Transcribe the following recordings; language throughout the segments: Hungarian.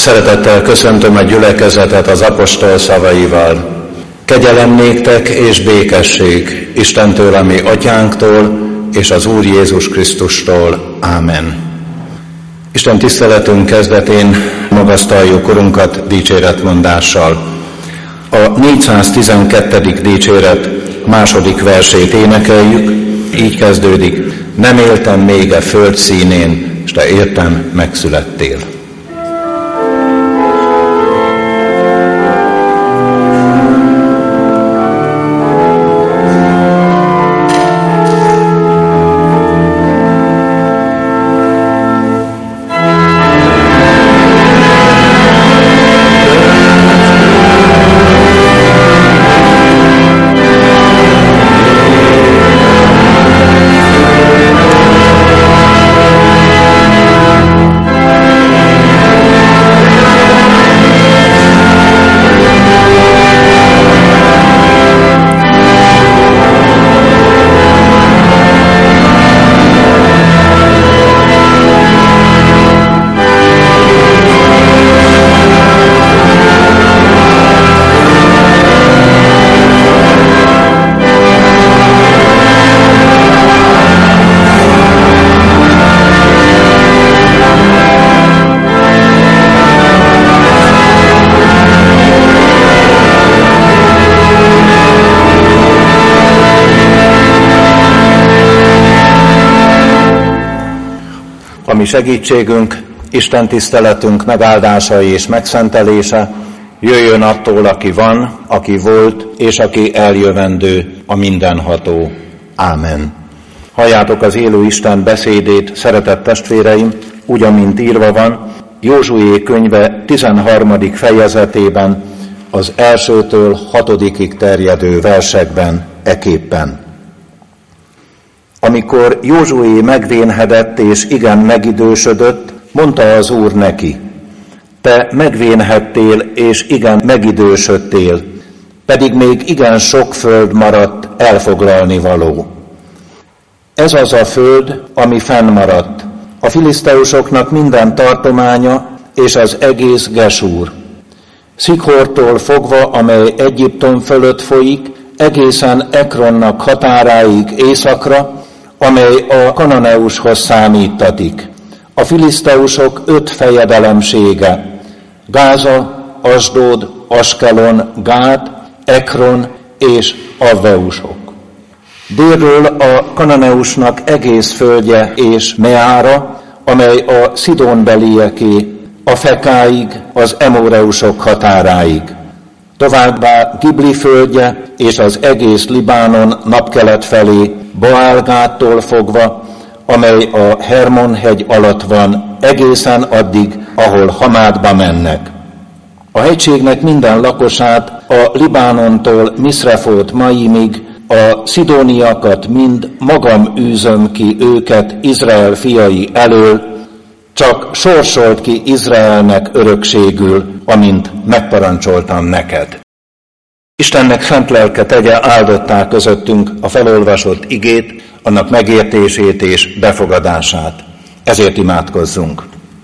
Szeretettel köszöntöm a gyülekezetet az apostol szavaival. Kegyelem néktek és békesség Istentől, ami atyánktól, és az Úr Jézus Krisztustól. Ámen. Isten tiszteletünk kezdetén magasztaljuk Urunkat dicséretmondással. A 412. dicséret második versét énekeljük, így kezdődik: nem éltem még a föld színén, s te értem megszülettél. Mi segítségünk, Isten tiszteletünk megáldása és megszentelése jöjjön attól, aki van, aki volt, és aki eljövendő, a mindenható. Ámen. Halljátok az élő Isten beszédét, szeretett testvéreim, úgy, amint írva van, Józsué könyve 13. fejezetében, az 1-től 6. terjedő versekben eképpen. Amikor Józsué megvénhedett és igen megidősödött, mondta az Úr neki: te megvénhettél és igen megidősödtél, pedig még igen sok föld maradt elfoglalni való. Ez az a föld, ami fennmaradt, a filiszteusoknak minden tartománya és az egész Gesúr. Szikhortól fogva, amely Egyiptom fölött folyik, egészen Ekronnak határáig északra, amely a Kananeushoz számítatik. A filiszteusok 5 fejedelemsége: Gáza, Asdód, Askelon, Gát, Ekron és Avveusok. Délről a Kananeusnak egész földje és Meára, amely a Szidónbelieké, a Fekáig, az Emoreusok határáig. Továbbá Gibli földje és az egész Libánon napkelet felé, Baálgáttól fogva, amely a Hermon-hegy alatt van, egészen addig, ahol Hamádba mennek. A hegységnek minden lakosát, a Libánontól Miszrefót Maimig, a szidóniakat mind magam űzöm ki őket Izrael fiai elől, csak sorsolt ki Izraelnek örökségül, amint megparancsoltam neked. Istennek szent lelke tegye áldottá közöttünk a felolvasott igét, annak megértését és befogadását. Ezért imádkozzunk.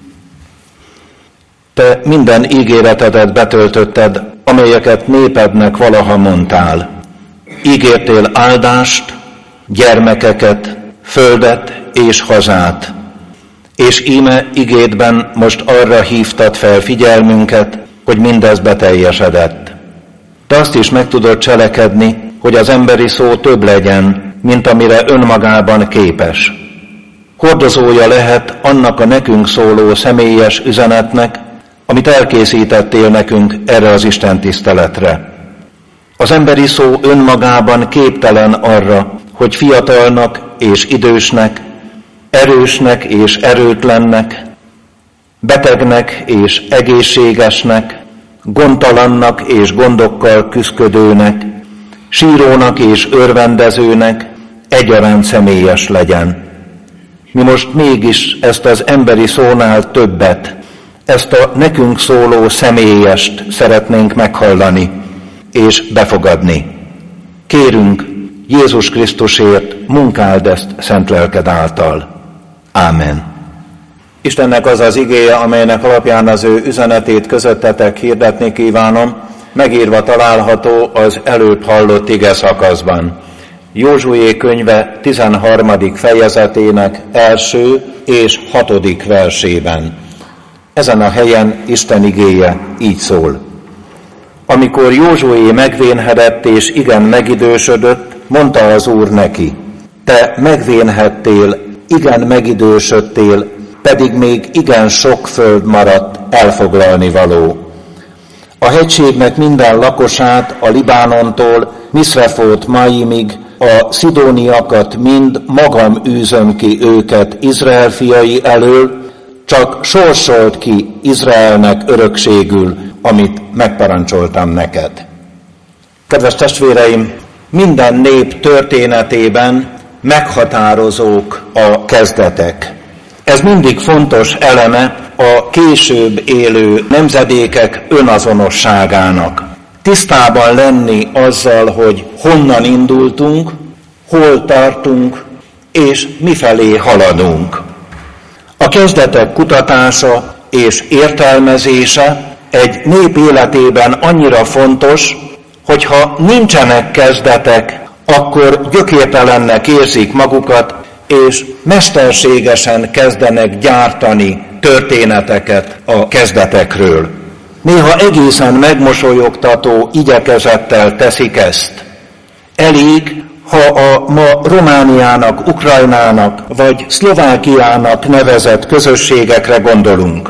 Te minden ígéretedet betöltötted, amelyeket népednek valaha mondtál. Ígértél áldást, gyermekeket, földet és hazát. És íme igédben most arra hívtad fel figyelmünket, hogy mindez beteljesedett. Te azt is meg tudod cselekedni, hogy az emberi szó több legyen, mint amire önmagában képes. Hordozója lehet annak a nekünk szóló személyes üzenetnek, amit elkészítettél nekünk erre az Isten tiszteletre. Az emberi szó önmagában képtelen arra, hogy fiatalnak és idősnek, erősnek és erőtlennek, betegnek és egészségesnek, gondtalannak és gondokkal küszködőnek, sírónak és örvendezőnek egyaránt személyes legyen. Mi most mégis ezt az emberi szónál többet, ezt a nekünk szóló személyest szeretnénk meghallani és befogadni. Kérünk, Jézus Krisztusért munkáld ezt szent lelked által. Ámen. Istennek az az igéje, amelynek alapján az ő üzenetét közöttetek hirdetni kívánom, megírva található az előbb hallott ige szakaszban. Józsué könyve 13. fejezetének 1. és 6. versében. Ezen a helyen Isten igéje így szól. Amikor Józsué megvénhedett és igen megidősödött, mondta az Úr neki: te megvénhettél, igen megidősödtél, pedig még igen sok föld maradt elfoglalni való. A hegységnek minden lakosát, a Libánontól Miszrefót Maimig, a szidóniakat mind magam űzöm ki őket Izrael fiai elől, csak sorsolt ki Izraelnek örökségül, amit megparancsoltam neked. Kedves testvéreim, minden nép történetében meghatározók a kezdetek. Ez mindig fontos eleme a később élő nemzedékek önazonosságának. Tisztában lenni azzal, hogy honnan indultunk, hol tartunk, és mifelé haladunk. A kezdetek kutatása és értelmezése egy nép életében annyira fontos, hogyha nincsenek kezdetek, akkor gyökértelennek érzik magukat, és mesterségesen kezdenek gyártani történeteket a kezdetekről. Néha egészen megmosolyogtató igyekezettel teszik ezt. Elég, ha a ma Romániának, Ukrajnának vagy Szlovákiának nevezett közösségekre gondolunk.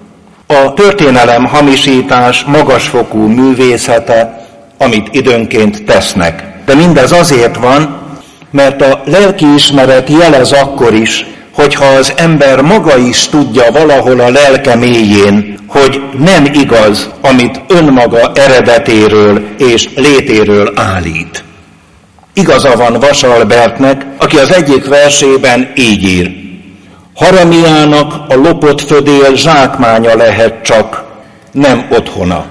A történelem hamisítás magasfokú művészete, amit időnként tesznek. De mindez azért van, mert a lelkiismeret jelez akkor is, hogyha az ember maga is tudja valahol a lelke mélyén, hogy nem igaz, amit önmaga eredetéről és létéről állít. Igaza van Vasalbertnek, aki az egyik versében így ír: haramiának a lopott födél zsákmánya lehet csak, nem otthona.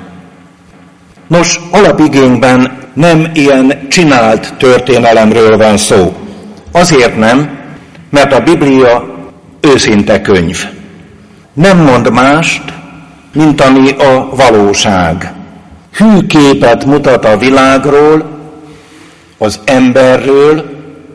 Nos, alapigényben nem ilyen csinált történelemről van szó. Azért nem, mert a Biblia őszinte könyv. Nem mond mást, mint ami a valóság. Hű képet mutat a világról, az emberről,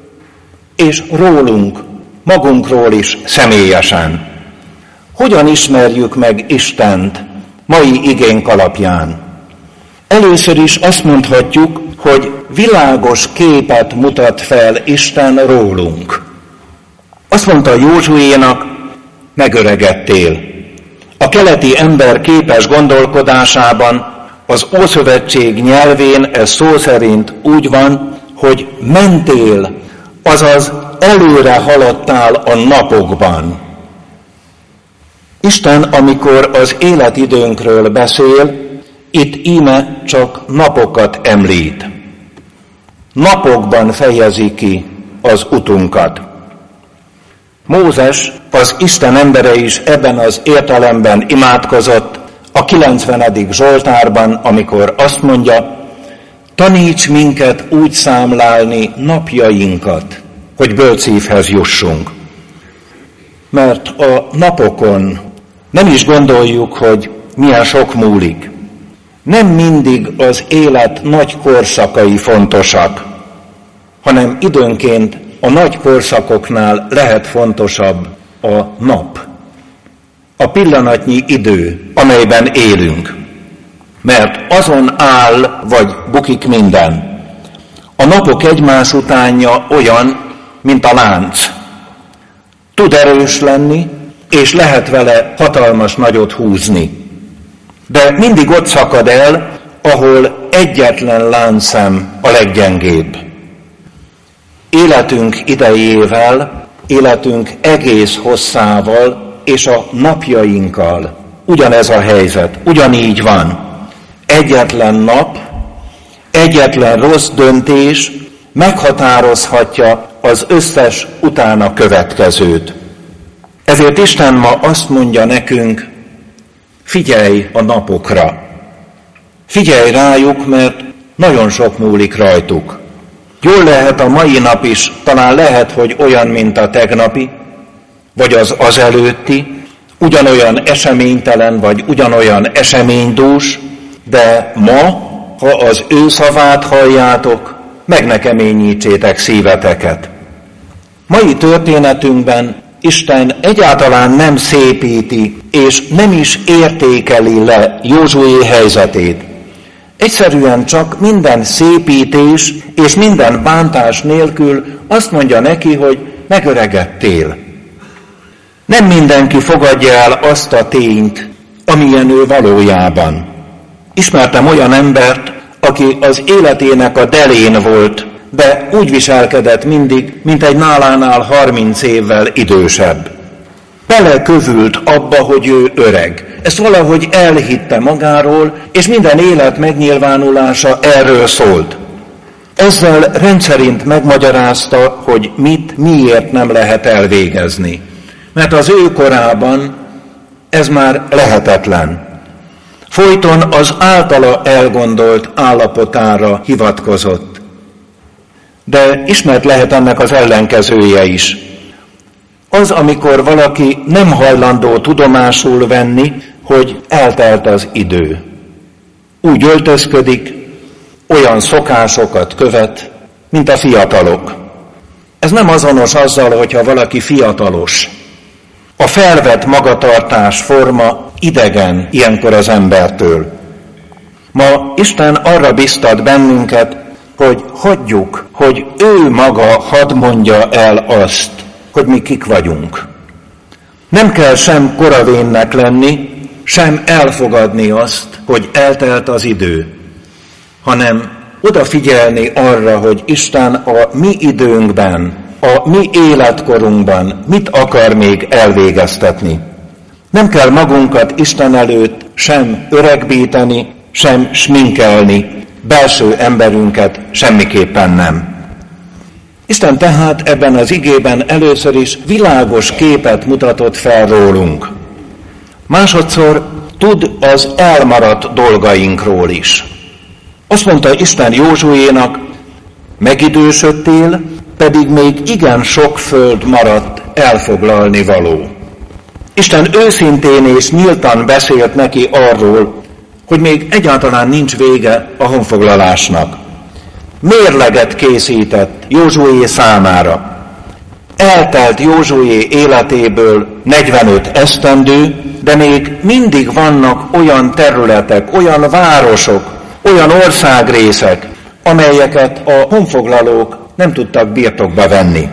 és rólunk, magunkról is személyesen. Hogyan ismerjük meg Istent mai igénk alapján? Először is azt mondhatjuk, hogy világos képet mutat fel Isten rólunk. Azt mondta Józsuénak: megöregedtél. A keleti ember képes gondolkodásában az Ószövetség nyelvén ez szó szerint úgy van, hogy mentél, azaz előre haladtál a napokban. Isten, amikor az életidőnkről beszél, itt íme csak napokat említ. Napokban fejezi ki az utunkat. Mózes, az Isten embere is ebben az értelemben imádkozott a 90. Zsoltárban, amikor azt mondja: taníts minket úgy számlálni napjainkat, hogy bölcs szívhez jussunk. Mert a napokon nem is gondoljuk, hogy milyen sok múlik. Nem mindig az élet nagy korszakai fontosak, hanem időnként a nagy korszakoknál lehet fontosabb a nap. A pillanatnyi idő, amelyben élünk. Mert azon áll vagy bukik minden. A napok egymás utánja olyan, mint a lánc. Tud erős lenni, és lehet vele hatalmas nagyot húzni. De mindig ott szakad el, ahol egyetlen láncszem a leggyengébb. Életünk idejével, életünk egész hosszával és a napjainkkal ugyanez a helyzet, ugyanígy van. Egyetlen nap, egyetlen rossz döntés meghatározhatja az összes utána következőt. Ezért Isten ma azt mondja nekünk: figyelj a napokra. Figyelj rájuk, mert nagyon sok múlik rajtuk. Jól lehet a mai nap is, talán lehet, hogy olyan, mint a tegnapi, vagy az előtti, ugyanolyan eseménytelen vagy ugyanolyan eseménydús, de ma, ha az ő szavát halljátok, meg ne keményítsétek szíveteket. Mai történetünkben Isten egyáltalán nem szépíti, és nem is értékeli le Józsué helyzetét. Egyszerűen csak minden szépítés és minden bántás nélkül azt mondja neki, hogy megöregedtél. Nem mindenki fogadja el azt a tényt, amilyen ő valójában. Ismertem olyan embert, aki az életének a delén volt, de úgy viselkedett mindig, mint egy nálánál 30 évvel idősebb. Belekövült abba, hogy ő öreg. Ezt valahogy elhitte magáról, és minden élet megnyilvánulása erről szólt. Ezzel rendszerint megmagyarázta, hogy miért nem lehet elvégezni. Mert az ő korában ez már lehetetlen. Folyton az általa elgondolt állapotára hivatkozott. De ismert lehet ennek az ellenkezője is. Az, amikor valaki nem hajlandó tudomásul venni, hogy eltelt az idő. Úgy öltözködik, olyan szokásokat követ, mint a fiatalok. Ez nem azonos azzal, hogyha valaki fiatalos. A felvett magatartás forma idegen ilyenkor az embertől. Ma Isten arra biztat bennünket, hogy hagyjuk, hogy ő maga hadd mondja el azt, hogy mi kik vagyunk. Nem kell sem koravénnek lenni, sem elfogadni azt, hogy eltelt az idő, hanem odafigyelni arra, hogy Isten a mi időnkben, a mi életkorunkban mit akar még elvégeztetni. Nem kell magunkat Isten előtt sem öregbíteni, sem sminkelni, belső emberünket semmiképpen nem. Isten tehát ebben az igében először is világos képet mutatott fel rólunk. Másodszor tud az elmaradt dolgainkról is. Azt mondta Isten Józsuénak, megidősödtél, pedig még igen sok föld maradt elfoglalni való. Isten őszintén és nyíltan beszélt neki arról, hogy még egyáltalán nincs vége a honfoglalásnak. Mérleget készített Józsué számára. Eltelt Józsué életéből 45 esztendő, de még mindig vannak olyan területek, olyan városok, olyan országrészek, amelyeket a honfoglalók nem tudtak birtokba venni.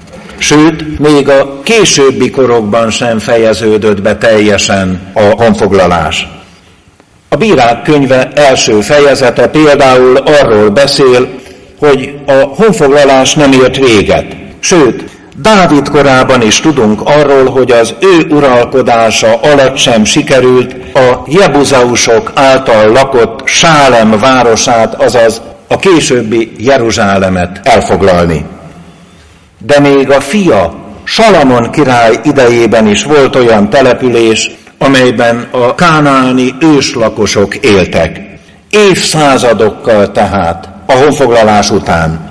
Sőt, még a későbbi korokban sem fejeződött be teljesen a honfoglalás. A Bírák könyve első fejezete például arról beszél, hogy a honfoglalás nem ért véget. Sőt, Dávid korában is tudunk arról, hogy az ő uralkodása alatt sem sikerült a jebuzausok által lakott Sálem városát, azaz a későbbi Jeruzsálemet elfoglalni. De még a fia, Salamon király idejében is volt olyan település, amelyben a kánaáni őslakosok éltek. Évszázadokkal tehát a honfoglalás után.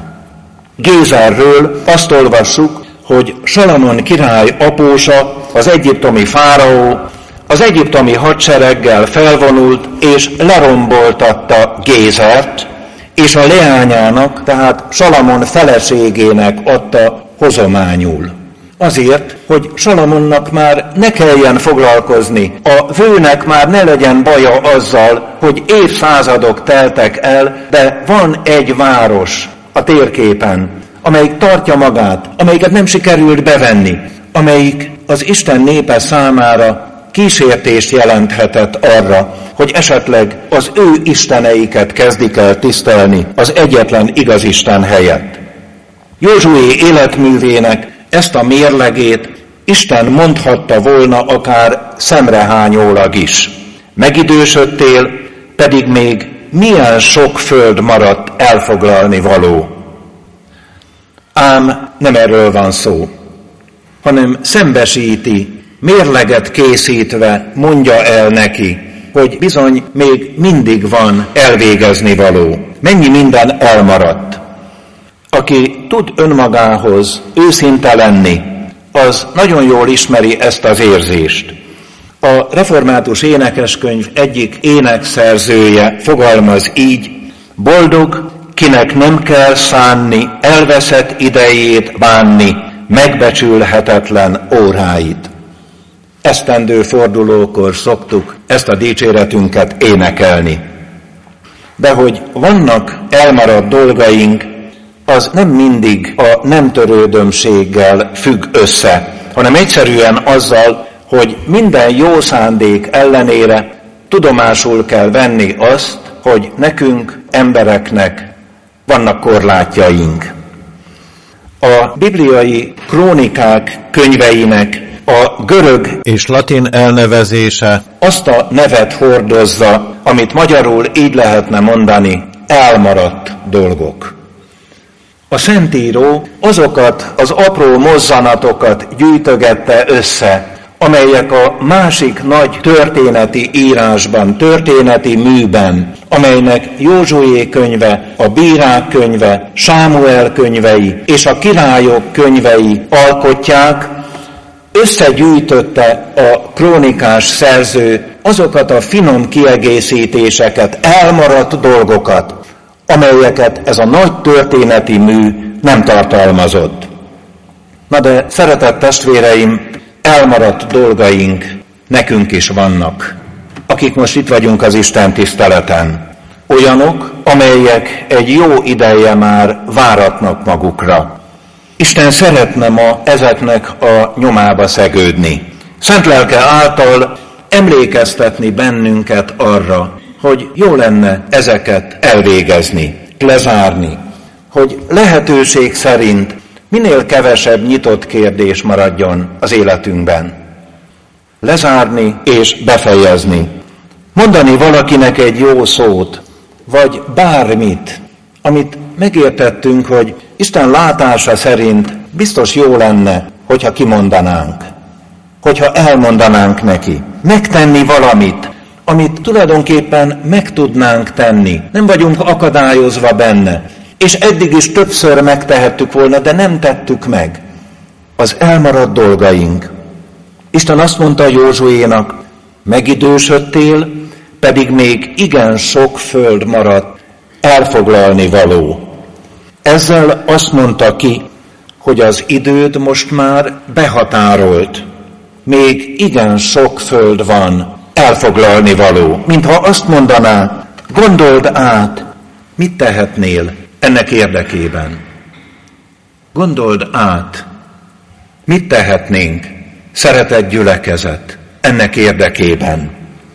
Gézerről azt olvassuk, hogy Salamon király apósa, az egyiptomi fáraó, az egyiptomi hadsereggel felvonult és leromboltatta Gézert, és a leányának, tehát Salamon feleségének adta hozományul. Azért, hogy Salamonnak már ne kelljen foglalkozni, a vőnek már ne legyen baja azzal, hogy évszázadok teltek el, de van egy város a térképen, amelyik tartja magát, amelyiket nem sikerült bevenni, amelyik az Isten népe számára kísértést jelenthetett arra, hogy esetleg az ő isteneiket kezdik el tisztelni az egyetlen igaz Isten helyett. Józsué életművének ezt a mérlegét Isten mondhatta volna akár szemrehányólag is. Megidősödtél, pedig még milyen sok föld maradt elfoglalni való. Ám nem erről van szó, hanem szembesíti, mérleget készítve mondja el neki, hogy bizony még mindig van elvégezni való. Mennyi minden elmaradt. Aki tud önmagához őszinte lenni, az nagyon jól ismeri ezt az érzést. A református énekeskönyv egyik énekszerzője fogalmaz így: boldog, kinek nem kell szánni, elveszett idejét bánni, megbecsülhetetlen óráit. Esztendő fordulókor szoktuk ezt a dicséretünket énekelni. De hogy vannak elmaradt dolgaink, az nem mindig a nem törődömséggel függ össze, hanem egyszerűen azzal, hogy minden jó szándék ellenére tudomásul kell venni azt, hogy nekünk, embereknek vannak korlátjaink. A bibliai krónikák könyveinek a görög és latin elnevezése azt a nevet hordozza, amit magyarul így lehetne mondani: elmaradt dolgok. A Szentíró azokat az apró mozzanatokat gyűjtögette össze, amelyek a másik nagy történeti írásban, történeti műben, amelynek Józsué könyve, a Bírák könyve, Sámuel könyvei és a Királyok könyvei alkotják, összegyűjtötte a krónikás szerző azokat a finom kiegészítéseket, elmaradt dolgokat, amelyeket ez a nagy történeti mű nem tartalmazott. Na de, szeretett testvéreim, elmaradt dolgaink nekünk is vannak, akik most itt vagyunk az Isten tiszteleten. Olyanok, amelyek egy jó ideje már váratnak magukra. Isten szeretne ma ezeknek a nyomába szegődni. Szent lelke által emlékeztetni bennünket arra, hogy jó lenne ezeket elvégezni, lezárni, hogy lehetőség szerint minél kevesebb nyitott kérdés maradjon az életünkben. Lezárni és befejezni. Mondani valakinek egy jó szót, vagy bármit, amit megértettünk, hogy Isten látása szerint biztos jó lenne, hogyha kimondanánk, hogyha elmondanánk neki. Megtenni valamit, amit tulajdonképpen meg tudnánk tenni. Nem vagyunk akadályozva benne. És eddig is többször megtehettük volna, de nem tettük meg. Az elmaradt dolgaink. Isten azt mondta Józsuénak: megidősödtél, pedig még igen sok föld maradt elfoglalni való. Ezzel azt mondta ki, hogy az időd most már behatárolt. Még igen sok föld van elfoglalni való. Mintha azt mondaná: gondold át, mit tehetnél ennek érdekében. Gondold át, mit tehetnénk, szeretett gyülekezet, ennek érdekében.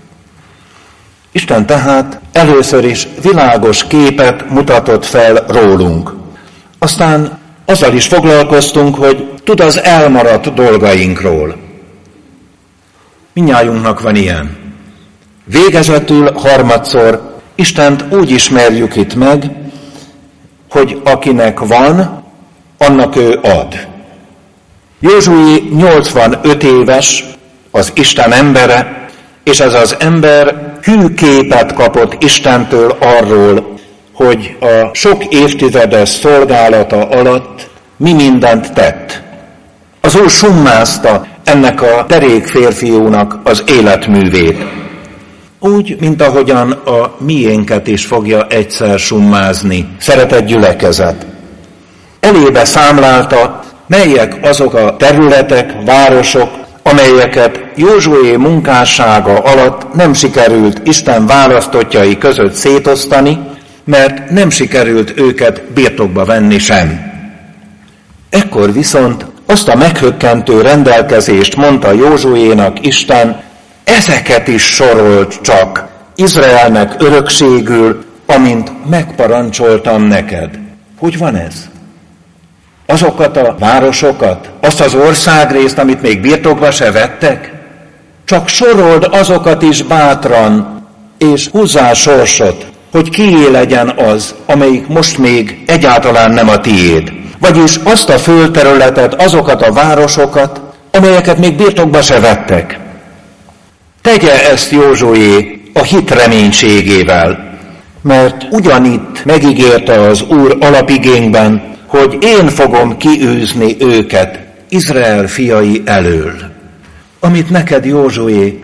Isten tehát először is világos képet mutatott fel rólunk. Aztán azzal is foglalkoztunk, hogy tud az elmaradt dolgainkról. Mindnyájunknak van ilyen. Végezetül harmadszor Istent úgy ismerjük itt meg, hogy akinek van, annak ő ad. Józsué 85 éves, az Isten embere, és ez az ember hű képet kapott Istentől arról, hogy a sok évtizedes szolgálata alatt mi mindent tett. Az Úr summázta ennek a derék férfiúnak az életművét. Úgy, mint ahogyan a miénket is fogja egyszer summázni, szeretett gyülekezet. Elébe számlálta, melyek azok a területek, városok, amelyeket Józsué munkássága alatt nem sikerült Isten választottjai között szétosztani, mert nem sikerült őket birtokba venni sem. Ekkor viszont azt a meghökkentő rendelkezést mondta Józsuénak Isten: ezeket is sorolt csak Izraelnek örökségül, amint megparancsoltam neked. Hogy van ez? Azokat a városokat, azt az országrészt, amit még birtokba se vettek? Csak sorold azokat is bátran, és húzzál sorsot, hogy kié legyen az, amelyik most még egyáltalán nem a tiéd. Vagyis azt a földterületet, azokat a városokat, amelyeket még birtokba se vettek. Tegye ezt Józsué a hit reménységével, mert ugyanitt megígérte az Úr alapigényben, hogy én fogom kiűzni őket Izrael fiai elől. Amit neked, Józsué,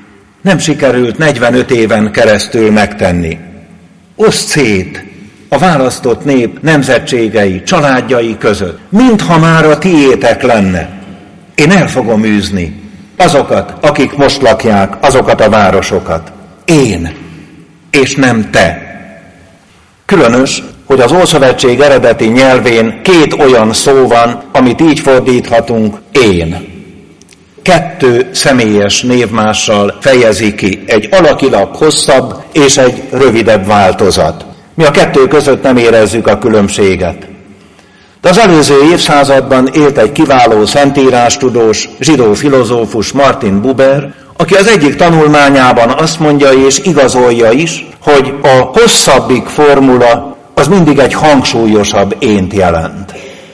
nem sikerült 45 éven keresztül megtenni. Oszd szét a választott nép nemzetségei, családjai között, mintha már a tiétek lenne. Én el fogom űzni azokat, akik most lakják azokat a városokat. Én, és nem te. Különös, hogy az Ószövetség eredeti nyelvén 2 olyan szó van, amit így fordíthatunk, én. 2 személyes névmással fejezi ki egy alakilag hosszabb és egy rövidebb változat. Mi a 2 között nem érezzük a különbséget. De az előző évszázadban élt egy kiváló szentírástudós, zsidó filozófus, Martin Buber, aki az egyik tanulmányában azt mondja és igazolja is, hogy a hosszabbik formula az mindig egy hangsúlyosabb ént jelent.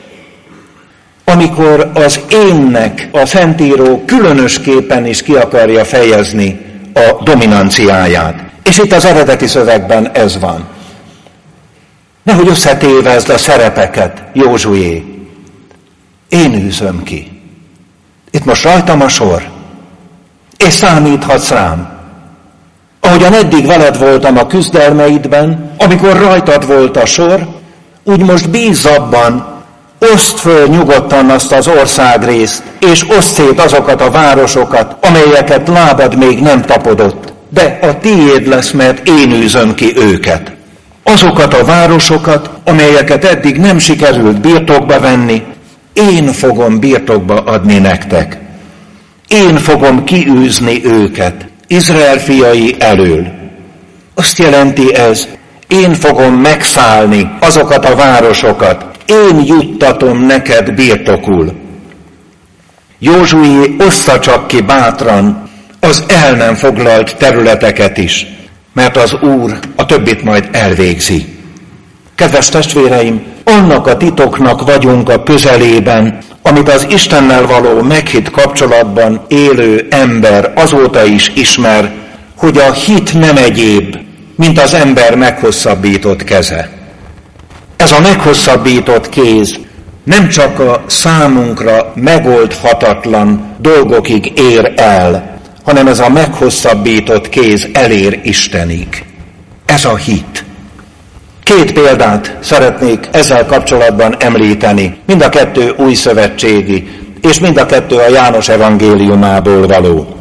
Amikor az énnek a Szentíró különösképpen is ki akarja fejezni a dominanciáját. És itt az eredeti szövegben ez van. Nehogy összetévezd a szerepeket, Józsué. Én űzöm ki. Itt most rajtam a sor. És számíthatsz rám. Ahogyan eddig veled voltam a küzdelmeidben, amikor rajtad volt a sor, úgy most bízz abban, oszd föl nyugodtan azt az országrészt, és oszd szét azokat a városokat, amelyeket lábad még nem tapodott. De a tiéd lesz, mert én űzöm ki őket. Azokat a városokat, amelyeket eddig nem sikerült birtokba venni, én fogom birtokba adni nektek. Én fogom kiűzni őket Izrael fiai elől. Azt jelenti ez, én fogom megszállni azokat a városokat, én juttatom neked birtokul. Józsué, ossza csak ki bátran az el nem foglalt területeket is, mert az Úr a többit majd elvégzi. Kedves testvéreim, annak a titoknak vagyunk a közelében, amit az Istennel való meghitt kapcsolatban élő ember azóta is ismer, hogy a hit nem egyéb, mint az ember meghosszabbított keze. Ez a meghosszabbított kéz nem csak a számunkra megoldhatatlan dolgokig ér el, hanem ez a meghosszabbított kéz elér Istenig. Ez a hit. 2 példát szeretnék ezzel kapcsolatban említeni, mind a 2 újszövetségi, és mind a 2 a János evangéliumából való.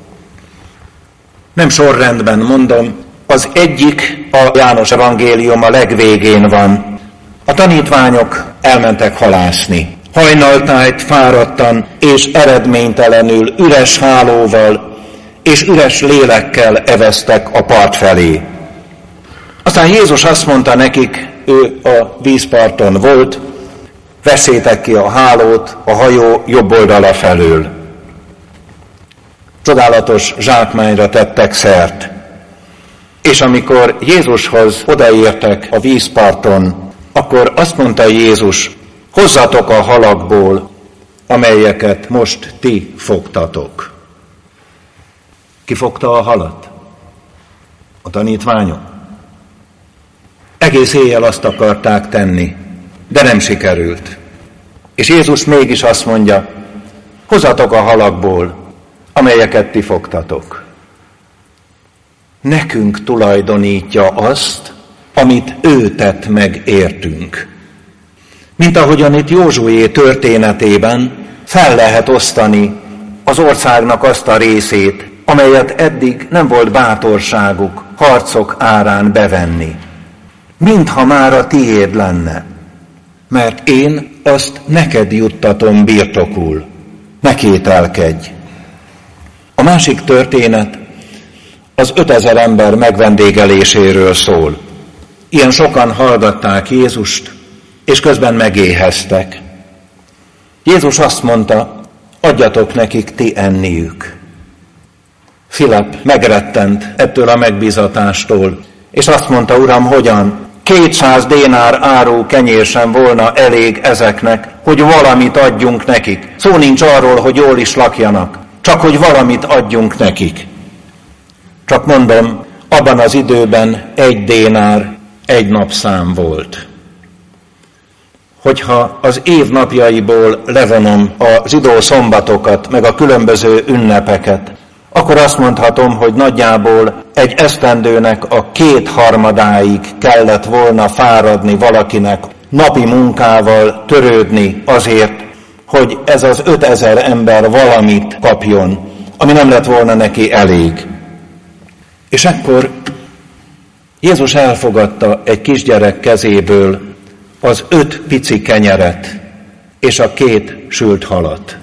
Nem sorrendben mondom, az egyik a János evangélium a legvégén van. A tanítványok elmentek halászni. Hajnaltájt fáradtan és eredménytelenül üres hálóval és üres lélekkel eveztek a part felé. Aztán Jézus azt mondta nekik, ő a vízparton volt, vesszétek ki a hálót a hajó jobb oldala felől. Csodálatos zsákmányra tettek szert. És amikor Jézushoz odaértek a vízparton, akkor azt mondta Jézus, hozzatok a halakból, amelyeket most ti fogtatok. Ki fogta a halat? A tanítványok. Egész éjjel azt akarták tenni, de nem sikerült. És Jézus mégis azt mondja, hozzatok a halakból, amelyeket ti fogtatok. Nekünk tulajdonítja azt, amit ő tett meg értünk. Mint ahogyan itt Józsué történetében fel lehet osztani az országnak azt a részét, amelyet eddig nem volt bátorságuk harcok árán bevenni. Mintha már a tiéd lenne, mert én azt neked juttatom birtokul. Ne kételkedj. A másik történet az 5000 ember megvendégeléséről szól. Ilyen sokan hallgatták Jézust, és közben megéheztek. Jézus azt mondta, adjatok nekik ti enniük. Filip megrettent ettől a megbízatástól, és azt mondta, Uram, hogyan? 200 dénár áru kenyér sem volna elég ezeknek, hogy valamit adjunk nekik. Szó nincs arról, hogy jól is lakjanak, csak hogy valamit adjunk nekik. Csak mondom, abban az időben 1 dénár 1 napszám volt. Hogyha az év napjaiból levonom a zsidó szombatokat, meg a különböző ünnepeket, akkor azt mondhatom, hogy nagyjából egy esztendőnek a 2/3 kellett volna fáradni valakinek, napi munkával törődni azért, hogy ez az 5000 ember valamit kapjon, ami nem lett volna neki elég. És ekkor Jézus elfogadta egy kisgyerek kezéből az 5 pici kenyeret és a 2 sült halat.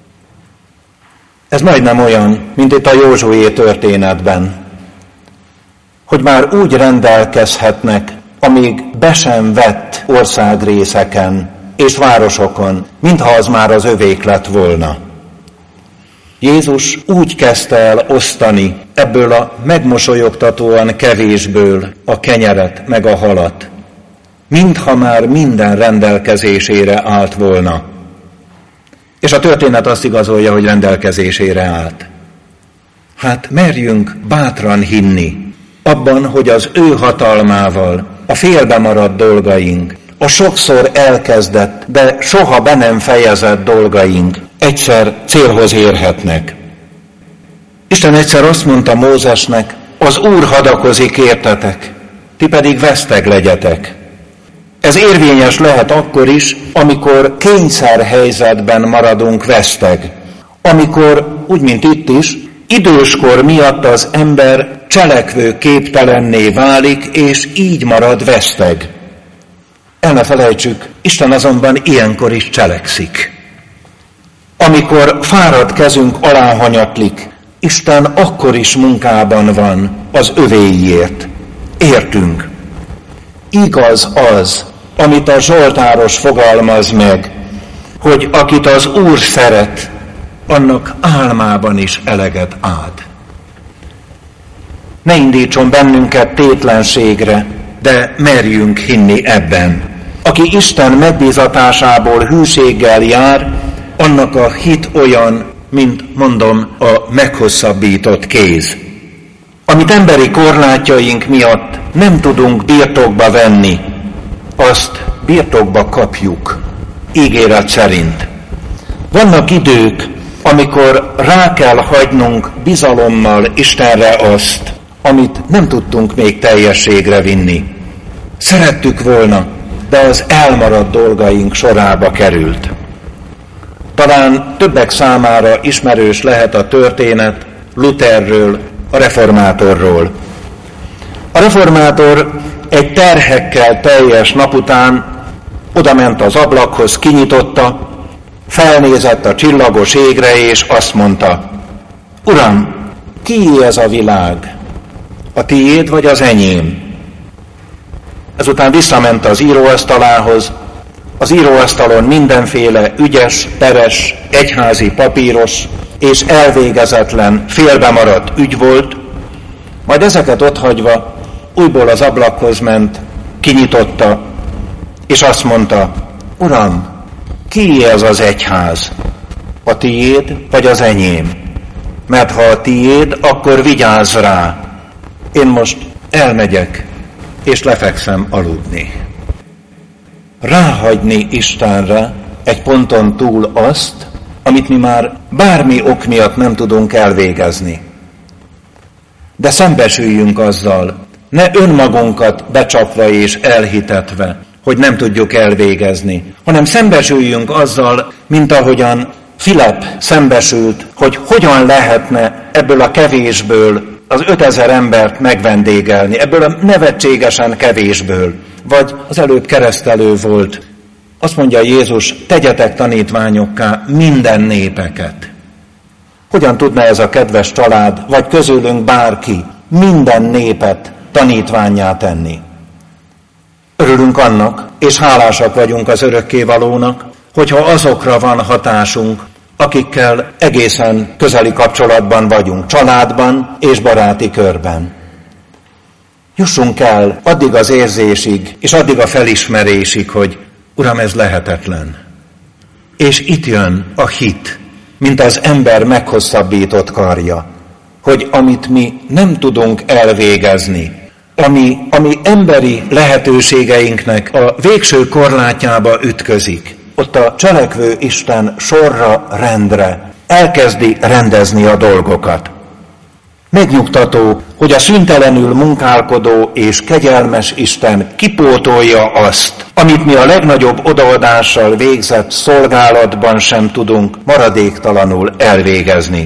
Ez majdnem olyan, mint itt a Józsué történetben, hogy már úgy rendelkezhetnek, amíg be sem vett országrészeken és városokon, mintha az már az övék lett volna. Jézus úgy kezdte el osztani ebből a megmosolyogtatóan kevésből a kenyeret meg a halat, mintha már minden rendelkezésére állt volna. És a történet azt igazolja, hogy rendelkezésére állt. Hát merjünk bátran hinni abban, hogy az ő hatalmával a félbemaradt dolgaink, a sokszor elkezdett, de soha be nem fejezett dolgaink egyszer célhoz érhetnek. Isten egyszer azt mondta Mózesnek, az Úr hadakozik értetek, ti pedig veszteg legyetek. Ez érvényes lehet akkor is, amikor kényszerhelyzetben maradunk veszteg. Amikor, úgy mint itt is, időskor miatt az ember cselekvő képtelenné válik, és így marad veszteg. El ne felejtsük, Isten azonban ilyenkor is cselekszik. Amikor fáradt kezünk aláhanyatlik, Isten akkor is munkában van az övéiért. Értünk. Igaz az, amit a Zsoltáros fogalmaz meg, hogy akit az Úr szeret, annak álmában is eleget ad. Ne indítson bennünket tétlenségre, de merjünk hinni ebben. Aki Isten megbízatásából hűséggel jár, annak a hit olyan, mint mondom, a meghosszabbított kéz. Amit emberi korlátjaink miatt nem tudunk birtokba venni, azt birtokba kapjuk, ígéret szerint. Vannak idők, amikor rá kell hagynunk bizalommal Istenre azt, amit nem tudtunk még teljességre vinni. Szerettük volna, de az elmaradt dolgaink sorába került. Talán többek számára ismerős lehet a történet Lutherről, a reformátorról. A reformátor egy terhekkel teljes nap után odament az ablakhoz, kinyitotta, felnézett a csillagos égre, és azt mondta, Uram, kié ez a világ? A tiéd vagy az enyém? Ezután visszament az íróasztalához, az íróasztalon mindenféle ügyes, peres, egyházi papíros és elvégezetlen, félbemaradt ügy volt, majd ezeket otthagyva újból az ablakhoz ment, kinyitotta, és azt mondta, Uram, kié ez az egyház? A tiéd vagy az enyém? Mert ha a tiéd, akkor vigyázz rá. Én most elmegyek, és lefekszem aludni. Ráhagyni Istenre egy ponton túl azt, amit mi már bármi ok miatt nem tudunk elvégezni. De szembesüljünk azzal, ne önmagunkat becsapva és elhitetve, hogy nem tudjuk elvégezni, hanem szembesüljünk azzal, mint ahogyan Filip szembesült, hogy hogyan lehetne ebből a kevésből az 5000 embert megvendégelni, ebből a nevetségesen kevésből, vagy az előbb keresztelő volt. Azt mondja Jézus, tegyetek tanítványokká minden népeket. Hogyan tudna ez a kedves család, vagy közülünk bárki minden népet tanítvánnyá tenni? Örülünk annak, és hálásak vagyunk az örökkévalónak, hogyha azokra van hatásunk, akikkel egészen közeli kapcsolatban vagyunk, családban és baráti körben. Jussunk el addig az érzésig, és addig a felismerésig, hogy Uram, ez lehetetlen. És itt jön a hit, mint az ember meghosszabbított karja, hogy amit mi nem tudunk elvégezni, ami emberi lehetőségeinknek a végső korlátjába ütközik, ott a cselekvő Isten sorra, rendre elkezdi rendezni a dolgokat. Megnyugtató, hogy a szüntelenül munkálkodó és kegyelmes Isten kipótolja azt, amit mi a legnagyobb odaadással végzett szolgálatban sem tudunk maradéktalanul elvégezni.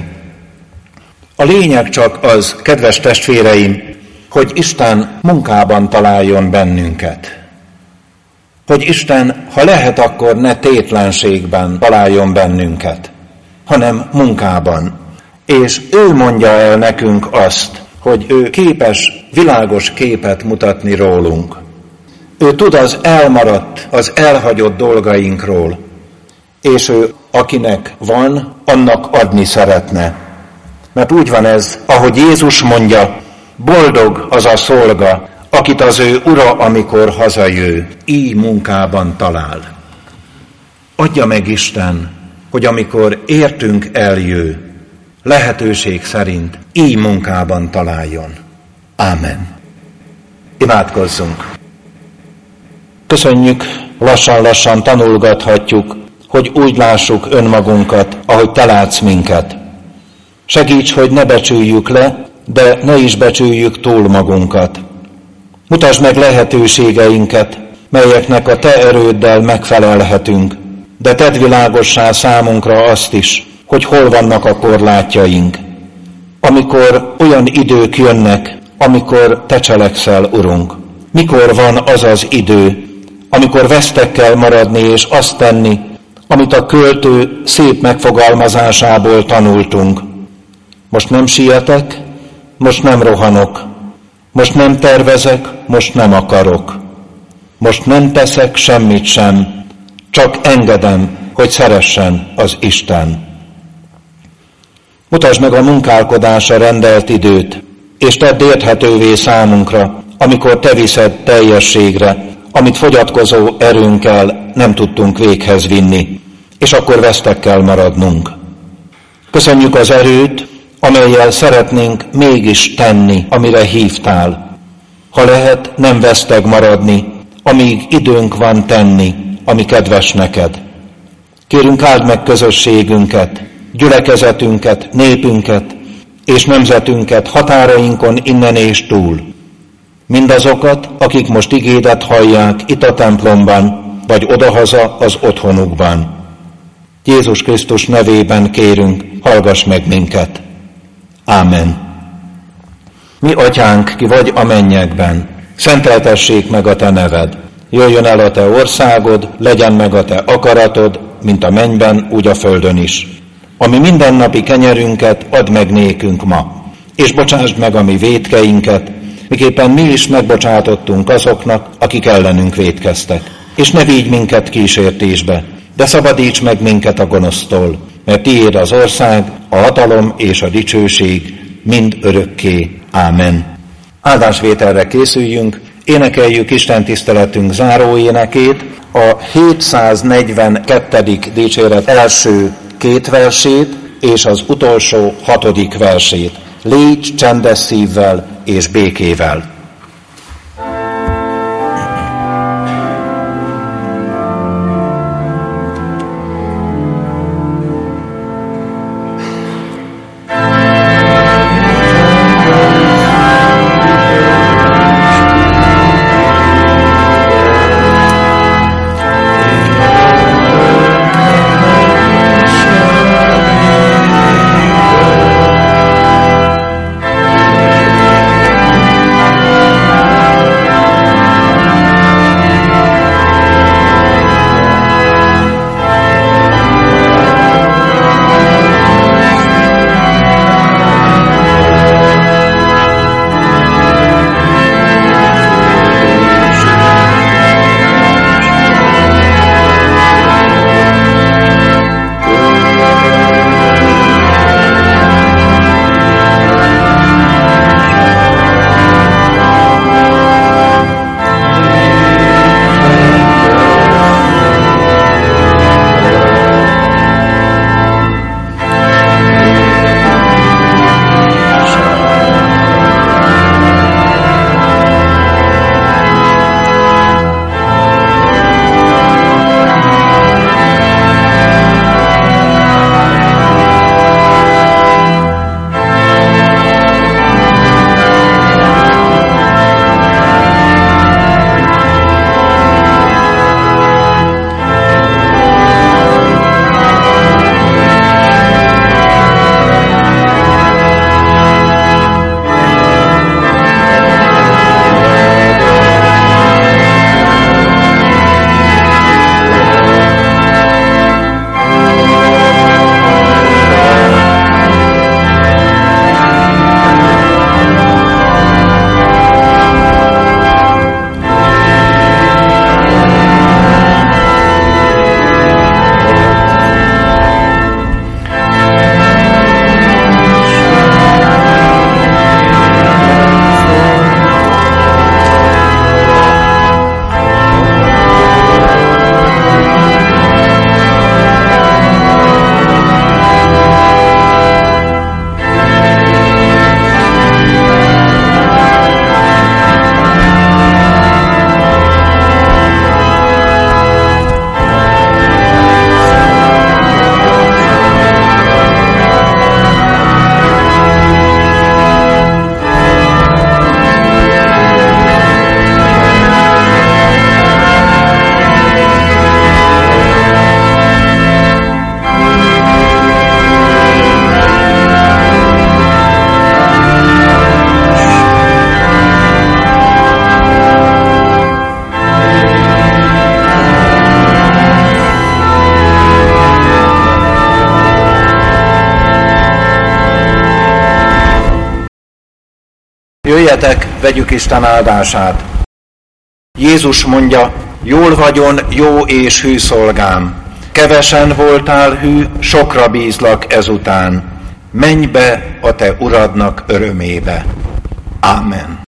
A lényeg csak az, kedves testvéreim, hogy Isten munkában találjon bennünket. Hogy Isten, ha lehet, akkor ne tétlenségben találjon bennünket, hanem munkában. És ő mondja el nekünk azt, hogy ő képes világos képet mutatni rólunk. Ő tud az elmaradt, az elhagyott dolgainkról, és ő, akinek van, annak adni szeretne. Mert úgy van ez, ahogy Jézus mondja, boldog az a szolga, akit az ő ura, amikor hazajő, így munkában talál. Adja meg Isten, hogy amikor értünk eljő, lehetőség szerint így munkában találjon. Ámen. Imádkozzunk. Köszönjük, lassan-lassan tanulgathatjuk, hogy úgy lássuk önmagunkat, ahogy te látsz minket. Segíts, hogy ne becsüljük le, de ne is becsüljük túl magunkat. Mutasd meg lehetőségeinket, melyeknek a te erőddel megfelelhetünk, de tedd világossá számunkra azt is, hogy hol vannak a korlátjaink. Amikor olyan idők jönnek, amikor te cselekszel, Urunk. Mikor van az az idő, amikor vesztek kell maradni és azt tenni, amit a költő szép megfogalmazásából tanultunk. Most nem sietek, most nem rohanok, most nem tervezek, most nem akarok. Most nem teszek semmit sem, csak engedem, hogy szeressen az Isten. Mutasd meg a munkálkodásra rendelt időt, és tedd érthetővé számunkra, amikor te viszed teljességre, amit fogyatkozó erőnkkel nem tudtunk véghez vinni, és akkor vesztek kell maradnunk. Köszönjük az erőt, amellyel szeretnénk mégis tenni, amire hívtál. Ha lehet, nem veszteg maradni, amíg időnk van tenni, ami kedves neked. Kérünk, áld meg közösségünket, gyülekezetünket, népünket és nemzetünket határainkon innen és túl. Mindazokat, akik most igédet hallják itt a templomban, vagy odahaza az otthonukban. Jézus Krisztus nevében kérünk, hallgass meg minket. Ámen. Mi atyánk, ki vagy a mennyekben, szenteltessék meg a te neved. Jöjjön el a te országod, legyen meg a te akaratod, mint a mennyben, úgy a földön is. Ami mindennapi kenyerünket add meg nékünk ma, és bocsásd meg a mi vétkeinket, miképpen mi is megbocsátottunk azoknak, akik ellenünk vétkeztek. És ne vigy minket kísértésbe, de szabadíts meg minket a gonosztól, mert tiéd az ország, a hatalom és a dicsőség mind örökké. Ámen. Áldásvételre készüljünk, énekeljük Isten tiszteletünk záróénekét, a 742. dicséret első 2 versét és az utolsó 6. versét. Légy csendes szívvel és békével. Jöjjetek, vegyük Isten áldását. Jézus mondja, jól vagyon, jó és hű szolgám. Kevesen voltál hű, sokra bízlak ezután. Menj be a te Uradnak örömébe. Ámen.